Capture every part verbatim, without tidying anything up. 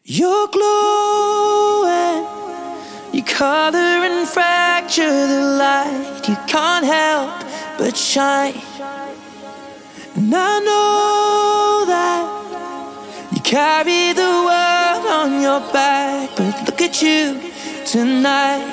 You're glowing, you color and fracture the light. You can't help but shine. And I know that you carry the world on your back, but look at you tonight.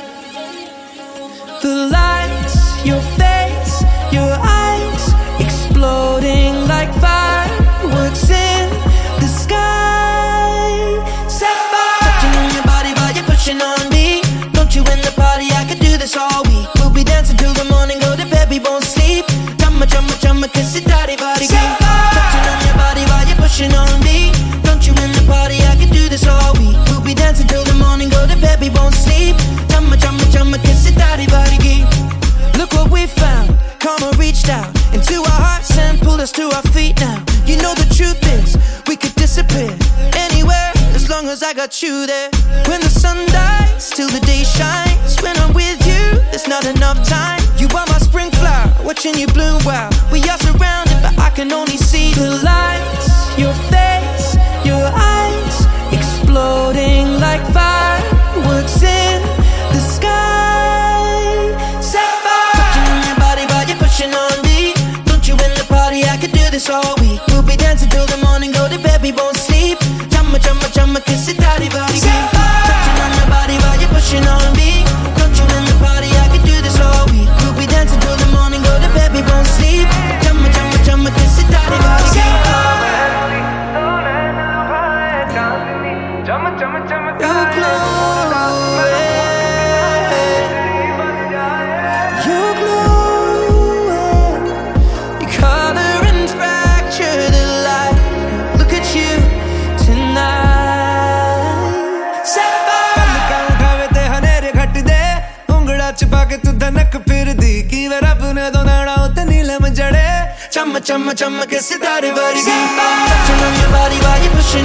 The lights, your face, your eyes, exploding like fireworks in the sky. Sapphire, touching on your body while you're pushing on me. Don't you in the party, I could do this all week. We'll be dancing till the morning, go to bed, we won't sleep. Chumma, chumma, chumma, kiss it, daddy, body, touching on your body while you're pushing on me. Don't you in the party, I could do this all week. We'll be dancing till the morning, go to bed, we won't sleep. Chumma, chumma, chumma, kiss it, daddy, body, look what we found. Karma reached out into our hearts and pulled us to our feet now. You know the truth is, we could disappear anywhere as long as I got you there. When the sun dies, till the day shines. When I'm with you, there's not enough time. You are my spring flower, watching you bloom wild. We are surrounded, but I can only see the lights. Your face, your eyes, exploding like fireworks in the sky. Pushing on me. Don't you in the party, I could do this all week. We'll be dancing till the morning, go to bed, we won't sleep. Chumma, chumma, chumma, kiss it, daddy, body, touching on your body while you're pushing on me. Don't you in the party, I could do this all week. We'll be dancing till the morning, go to bed, we won't sleep. Chumma, chumma, chumma, kiss it, daddy, body, you're glowing. You're glowing. You color and fracture the light. Look at you tonight. Sapphire. खावे ते हनेरे घट दे उंगड़ा चिपा के तू धनक फिर दी की वे रब ने दो नाड़ा उते नीलम जड़े Chumma, chumma, chumma, kiss it, daddy, body, touching on your body while you're pushing